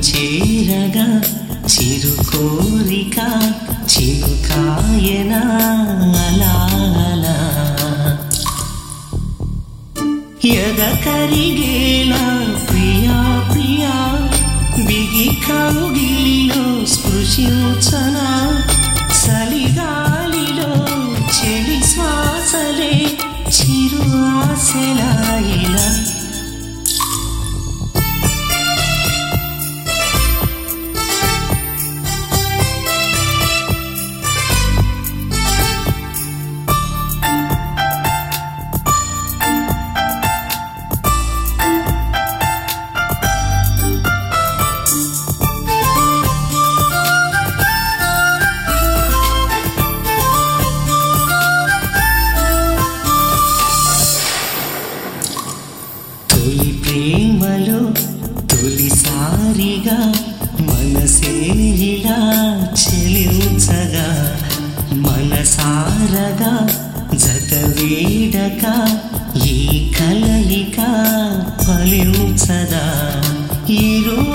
చేరగా చిరు కోరిక చిరుకాయనా అలా అలా ఎద కరిగేలా ప్రియా ప్రియా బిగి కౌగిలిలో స్పృశించనా చలిగాలిలో చెలి శ్వాసలే చిరు ఆశలాయిలా తొలి ప్రేమలో తొలిసారిగా మనసే ఇలా చెలించగా మనసారగా జత వేడక ఈ కలయిక ఫలించదా ఈ